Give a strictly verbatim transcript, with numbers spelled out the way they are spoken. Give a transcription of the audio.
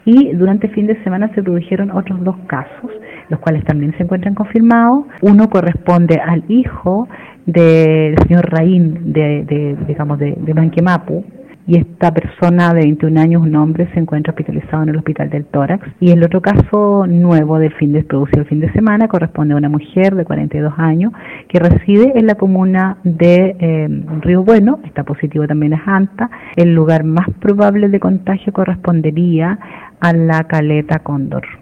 Y durante el fin de semana se produjeron otros dos casos, los cuales también se encuentran confirmados. Uno corresponde al hijo del señor Raín, de, de, digamos, de, de Manquemapu, y esta persona de veintiún años, un hombre, se encuentra hospitalizado en el Hospital del Tórax. Y el otro caso nuevo del fin de producido el fin de semana corresponde a una mujer de cuarenta y dos años que reside en la comuna de eh, Río Bueno, está positivo también es Anta. El lugar más probable de contagio correspondería a la Caleta Cóndor.